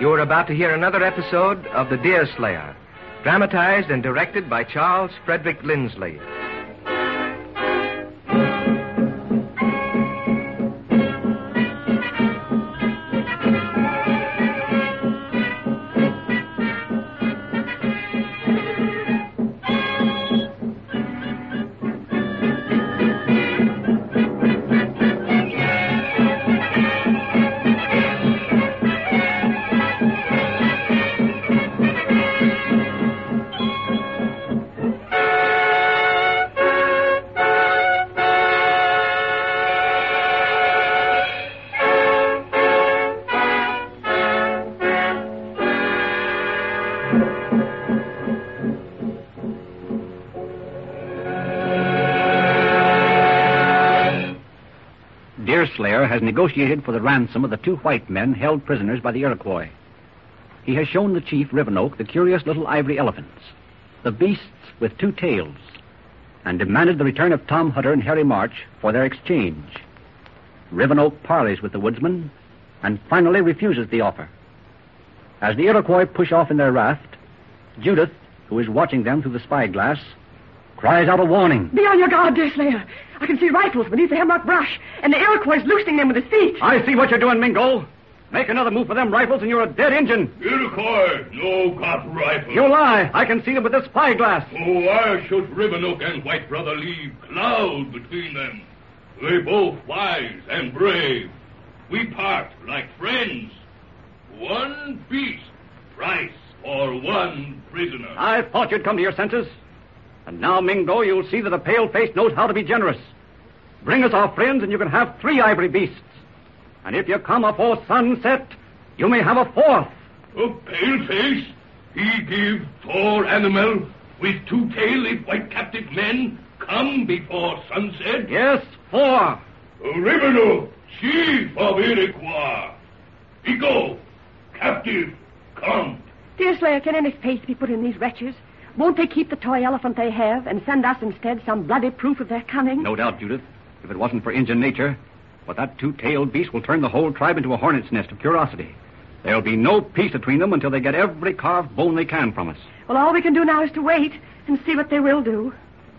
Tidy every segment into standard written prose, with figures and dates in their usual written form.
You are about to hear another episode of The Deer Slayer, dramatized and directed by Charles Frederick Lindsley. Deerslayer has negotiated for the ransom of the two white men held prisoners by the Iroquois. He has shown the chief, Rivenoak, the curious little ivory elephants, the beasts with two tails, and demanded the return of Tom Hutter and Harry March for their exchange. Rivenoak parleys with the woodsman and finally refuses the offer. As the Iroquois push off in their raft, Judith, who is watching them through the spyglass, cries out a warning. Be on your guard, Deerslayer. I can see rifles beneath the hemlock brush, and the Iroquois is loosening them with his feet. I see what you're doing, Mingo. Make another move for them rifles, and you're a dead Injun. Iroquois, no got rifle. You lie. I can see them with this spyglass. Oh, I should Rivenoak and White Brother leave cloud between them. They both wise and brave. We part like friends. One beast, price for one prisoner. I thought you'd come to your senses. And now, Mingo, you'll see that a pale-face knows how to be generous. Bring us our friends, and you can have 3 ivory beasts. And if you come afore sunset, you may have a 4th. A pale-face? He give tall animal with 2 tail if white captive men come before sunset? Yes, 4. Rivenoak, chief of Iroquois. He go. Captive, come. Deerslayer, can any faith be put in these wretches? Won't they keep the toy elephant they have and send us instead some bloody proof of their cunning? No doubt, Judith. If it wasn't for Injun nature, but that 2-tailed beast will turn the whole tribe into a hornet's nest of curiosity. There'll be no peace between them until they get every carved bone they can from us. Well, all we can do now is to wait and see what they will do.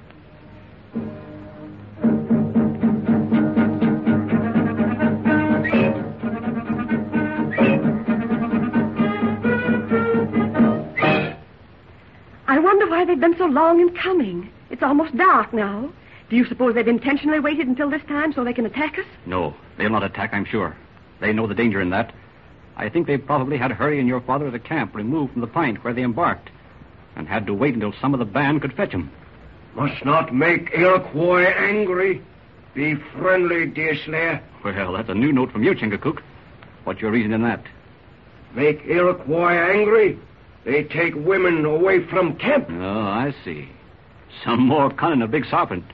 I wonder why they've been so long in coming. It's almost dark now. Do you suppose they've intentionally waited until this time so they can attack us? No, they'll not attack, I'm sure. They know the danger in that. I think they probably had Hurry and your father at a camp removed from the pint where they embarked, and had to wait until some of the band could fetch them. Must not make Iroquois angry. Be friendly, Deerslayer. Well, that's a new note from you, Chingachgook. What's your reason in that? Make Iroquois angry? They take women away from camp. Oh, I see. Some more cunning of Big Serpent.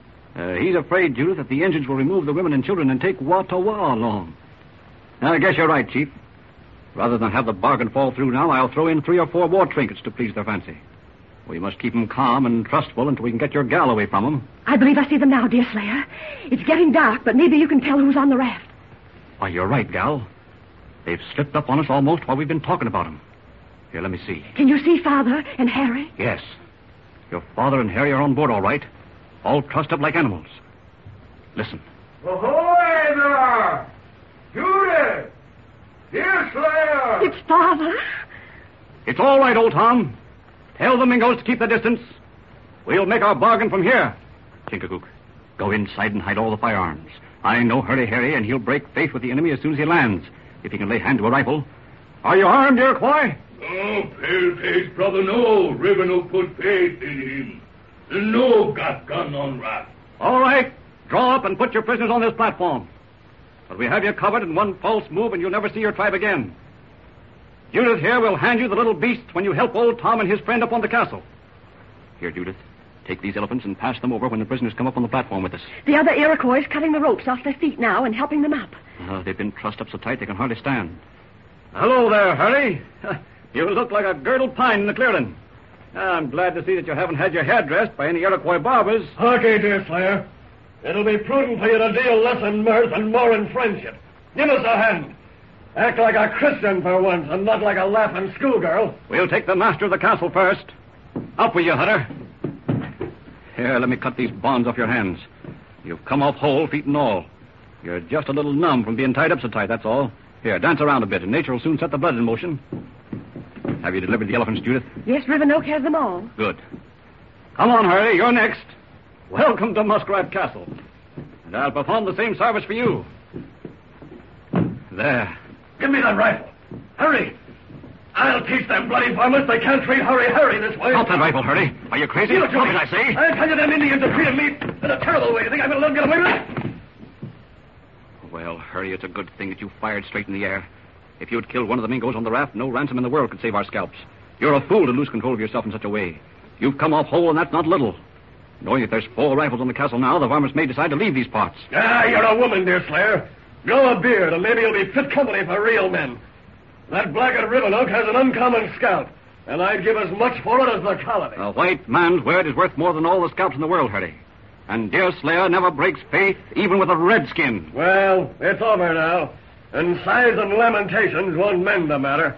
He's afraid, Judith, that the Injuns will remove the women and children and take Wah-ta-Wah along. I guess you're right, Chief. Rather than have the bargain fall through now, I'll throw in 3 or 4 war trinkets to please their fancy. We must keep them calm and trustful until we can get your gal away from them. I believe I see them now, Deerslayer. It's getting dark, but maybe you can tell who's on the raft. Why, you're right, gal. They've slipped up on us almost while we've been talking about them. Here, let me see. Can you see Father and Harry? Yes. Your father and Harry are on board all right. All trussed up like animals. Listen. Ahoy there! Judith! Deerslayer! It's Father. It's all right, old Tom. Tell the Mingos to keep the distance. We'll make our bargain from here. Chingachgook, go inside and hide all the firearms. I know Hurry Harry, and he'll break faith with the enemy as soon as he lands, if he can lay hand to a rifle. Are you armed, Iroquois? No, pale-face brother, no. Rivenoak put faith in him. No got gun on raft. All right. Draw up and put your prisoners on this platform. But we have you covered in one false move, and you'll never see your tribe again. Judith here will hand you the little beasts when you help old Tom and his friend up on the castle. Here, Judith. Take these elephants and pass them over when the prisoners come up on the platform with us. The other Iroquois is cutting the ropes off their feet now and helping them up. They've been trussed up so tight they can hardly stand. Hello there, Harry. You look like a girdled pine in the clearing. I'm glad to see that you haven't had your hair dressed by any Iroquois barbers. Okay, Deerslayer. It'll be prudent for you to deal less in mirth and more in friendship. Give us a hand. Act like a Christian for once, and not like a laughing schoolgirl. We'll take the master of the castle first. Up with you, Hutter. Here, let me cut these bonds off your hands. You've come off whole, feet and all. You're just a little numb from being tied up so tight, that's all. Here, dance around a bit, and nature will soon set the blood in motion. Have you delivered the elephants, Judith? Yes, Rivenoak has them all. Good. Come on, Harry, you're next. Welcome to Muskrat Castle. And I'll perform the same service for you. There. Give me that rifle. Hurry. I'll teach them bloody varmints they can't treat Harry this way. Drop that rifle, Harry. Are you crazy? Give it to Drop me. it, I say. I tell you, them Indians have treated me in a terrible way. You think I'm going to let them get away with it? Well, Harry, it's a good thing that you fired straight in the air. If you had killed one of the Mingos on the raft, no ransom in the world could save our scalps. You're a fool to lose control of yourself in such a way. You've come off whole, and that's not little. Knowing that there's 4 rifles on the castle now, the varmints may decide to leave these parts. Ah, you're a woman, dear Slayer. Grow a beard, and maybe you'll be fit company for real men. That blackguard Rivenoak has an uncommon scalp, and I'd give as much for it as the colony. A white man's word is worth more than all the scalps in the world, Harry. And Deerslayer never breaks faith, even with a redskin. Well, it's over now, and sighs and lamentations won't mend the matter.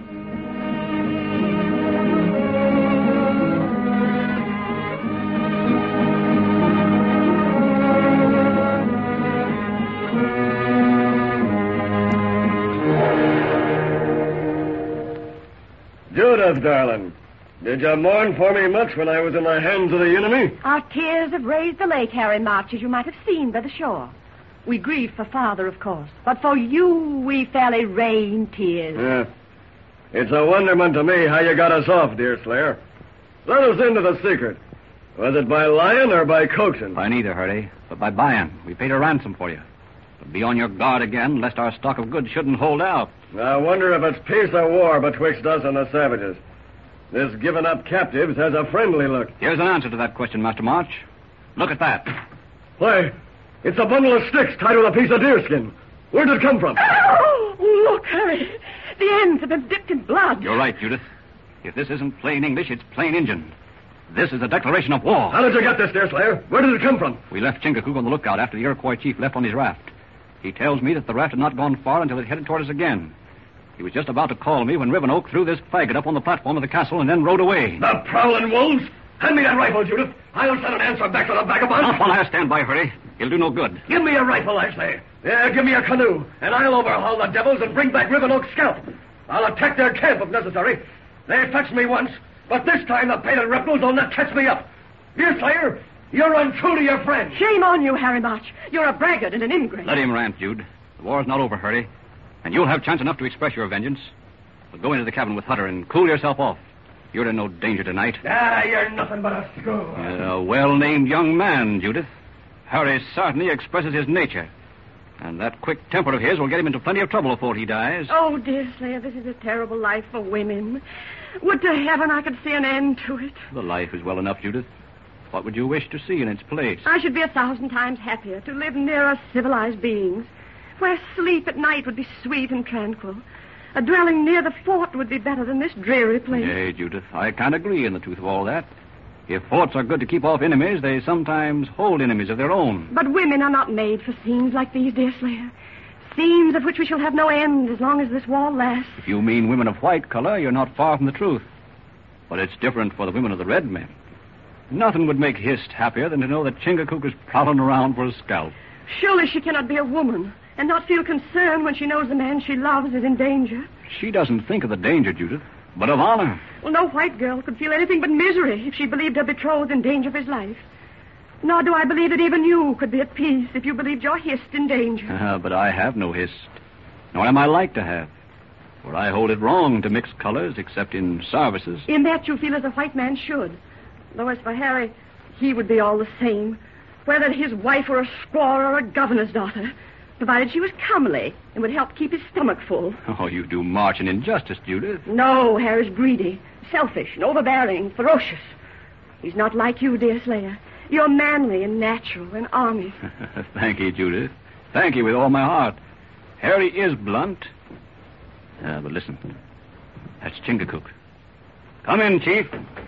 Judith, darling, did you mourn for me much when I was in the hands of the enemy? Our tears have raised the lake, Harry March, as you might have seen by the shore. We grieved for Father, of course, but for you we fairly rained tears. Yeah. It's a wonderment to me how you got us off, dear Slayer. Let us into the secret. Was it by lying or by coaxing? By neither, Harry, but by buying. We paid a ransom for you. But be on your guard again, lest our stock of goods shouldn't hold out. I wonder if it's peace or war betwixt us and the savages. This giving up captives has a friendly look. Here's an answer to that question, Master March. Look at that. Why, it's a bundle of sticks tied with a piece of deerskin. Where did it come from? Oh, look, Harry. The ends have been dipped in blood. You're right, Judith. If this isn't plain English, it's plain Injun. This is a declaration of war. How did you get this, dear Slayer? Where did it come from? We left Chingachgook on the lookout after the Iroquois chief left on his raft. He tells me that the raft had not gone far until it headed toward us again. He was just about to call me when Rivenoak threw this faggot up on the platform of the castle and then rode away. The prowling wolves! Hand me that rifle, Judith. I'll send an answer back to the vagabond. Not while I stand by, Harry. He'll do no good. Give me a rifle, I say. Yeah, give me a canoe, and I'll overhaul the devils and bring back Rivenoak's scalp. I'll attack their camp if necessary. They touched me once, but this time the painted reptiles will not catch me up. Dear Slayer, you're untrue to your friend. Shame on you, Harry March. You're a braggart and an ingrate. Let him rant, Jude. The war's not over, Harry. And you'll have chance enough to express your vengeance. But go into the cabin with Hutter and cool yourself off. You're in no danger tonight. Ah, you're nothing but a school. A well-named young man, Judith. Harry certainly expresses his nature. And that quick temper of his will get him into plenty of trouble before he dies. Oh, dear Slayer, this is a terrible life for women. Would to heaven I could see an end to it. The life is well enough, Judith. What would you wish to see in its place? I should be 1,000 times happier to live nearer civilized beings, where sleep at night would be sweet and tranquil. A dwelling near the fort would be better than this dreary place. Yea, Judith, I can't agree in the truth of all that. If forts are good to keep off enemies, they sometimes hold enemies of their own. But women are not made for scenes like these, dear Slayer. Scenes of which we shall have no end as long as this war lasts. If you mean women of white color, you're not far from the truth. But it's different for the women of the red men. Nothing would make Hist happier than to know that Chingachgook is prowling around for a scalp. Surely she cannot be a woman and not feel concern when she knows the man she loves is in danger. She doesn't think of the danger, Judith, but of honor. Well, no white girl could feel anything but misery if she believed her betrothed in danger of his life. Nor do I believe that even you could be at peace if you believed your Hist in danger. But I have no Hist, nor am I like to have. For I hold it wrong to mix colors except in services. In that you feel as a white man should. Though as for Harry, he would be all the same, whether his wife were a squaw or a governor's daughter, provided she was comely and would help keep his stomach full. Oh, you do March an injustice, Judith. No, Harry's greedy, selfish, and overbearing, ferocious. He's not like you, dear Slayer. You're manly and natural and honest. Thank you, Judith. Thank you with all my heart. Harry is blunt. But listen. That's Chingachgook. Come in, Chief.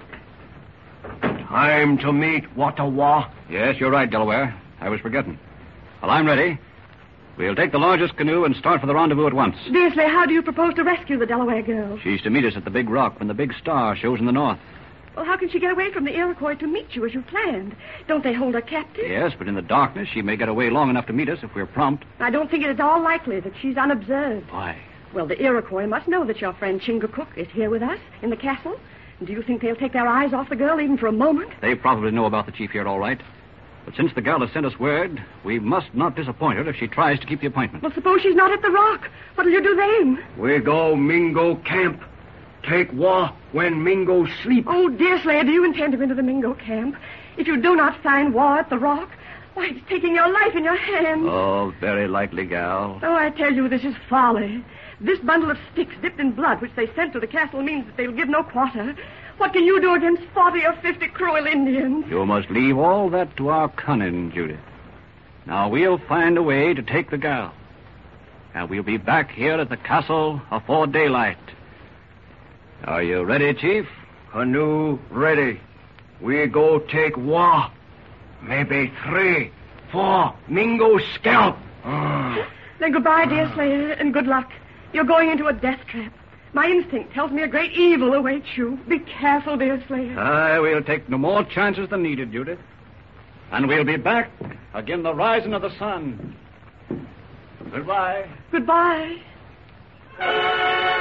Time to meet Watawa. Yes, you're right, Delaware. I was forgetting. Well, I'm ready. We'll take the largest canoe and start for the rendezvous at once. Deerslayer, how do you propose to rescue the Delaware girl? She's to meet us at the big rock when the big star shows in the north. Well, how can she get away from the Iroquois to meet you as you planned? Don't they hold her captive? Yes, but in the darkness, she may get away long enough to meet us if we're prompt. I don't think it is all likely that she's unobserved. Why? Well, the Iroquois must know that your friend Chingachgook is here with us in the castle. And do you think they'll take their eyes off the girl even for a moment? They probably know about the chief here, all right. But since the gal has sent us word, we must not disappoint her if she tries to keep the appointment. Well, suppose she's not at the rock. What'll you do then? We go Mingo camp. Take war when Mingo sleep. Oh, Deerslayer, do you intend to go into the Mingo camp? If you do not find war at the rock, why, it's taking your life in your hands. Oh, very likely, gal. Oh, I tell you, this is folly. This bundle of sticks dipped in blood, which they sent to the castle, means that they'll give no quarter. What can you do against 40 or 50 cruel Indians? You must leave all that to our cunning, Judith. Now, we'll find a way to take the gal. And we'll be back here at the castle afore daylight. Are you ready, Chief? Canoe ready. We go take war. Maybe 3, 4 Mingo scalp. Then goodbye, Deerslayer, and good luck. You're going into a death trap. My instinct tells me a great evil awaits you. Be careful, Deerslayer. Aye, we'll take no more chances than needed, Judith. And we'll be back again the rising of the sun. Goodbye. Goodbye.